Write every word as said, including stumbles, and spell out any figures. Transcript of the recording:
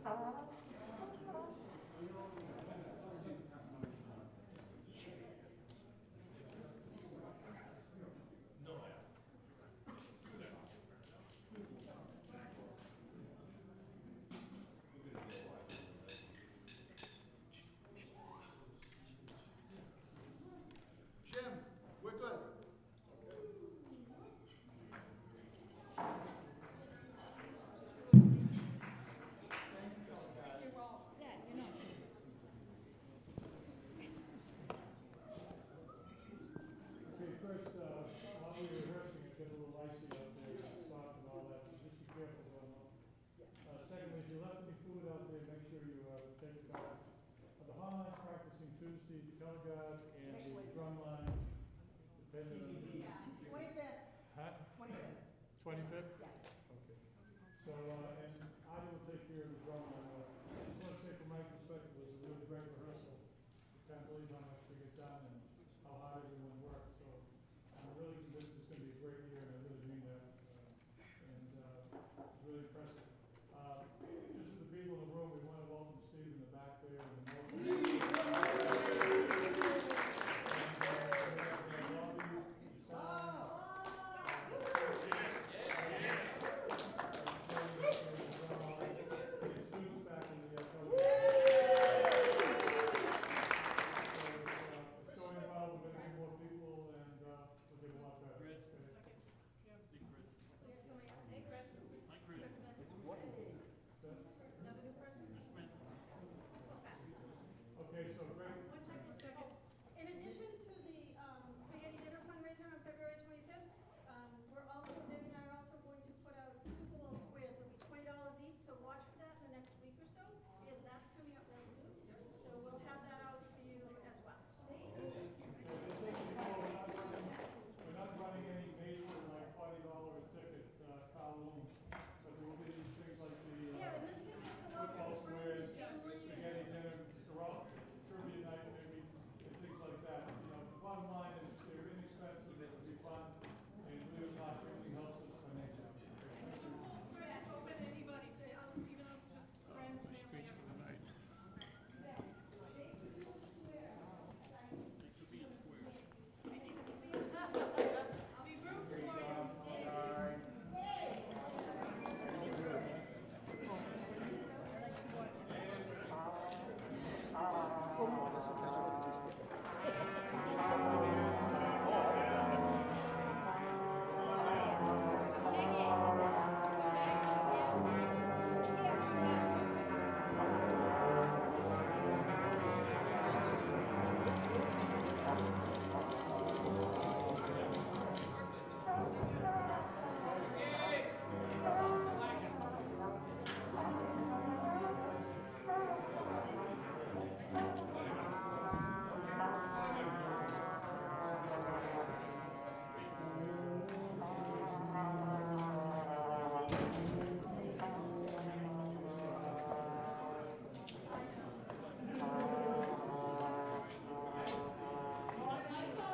Jim, we're good. Okay, first, uh, while we were rehearsing, it got a little icy out there, soft and all that, so just be careful going on. Uh, secondly, if you left any food out there, make sure you, uh, take it back. Uh, the Harline's practicing Tuesday, the color guard and the drum line, depending on. Twenty-fifth, Huh? twenty-fifth, Twenty-fifth? yeah. Okay. So, uh, and I will take care of the drum line. Uh, I just want to say from my perspective, it was a really great rehearsal. Can't believe how much we get done and how hard everyone worked, so I'm really convinced it's gonna be a great year, and I really mean that. Uh, And, uh, it's really impressive. Uh,